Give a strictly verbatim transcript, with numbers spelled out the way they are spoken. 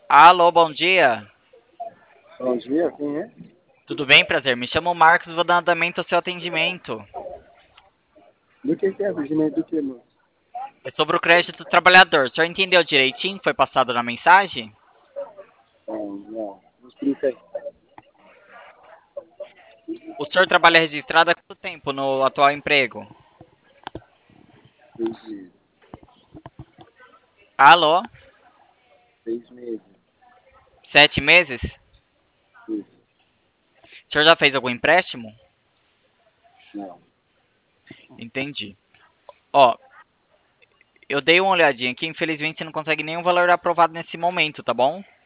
Alô, bom dia. Bom dia, quem é? Tudo bem, prazer? Me chamo Marcos, vou dar andamento ao seu atendimento. Do que que é, Virginia? Do que, mano? É sobre o crédito do trabalhador. O senhor entendeu direitinho? Foi passado na mensagem? Não, não. Me explica aí. O senhor trabalha registrado há quanto tempo no atual emprego? Desde Alô? seis meses. Sete meses? Isso. O senhor já fez algum empréstimo? Não. Entendi. Ó, eu dei uma olhadinha aqui, infelizmente você não consegue nenhum valor aprovado nesse momento, tá bom?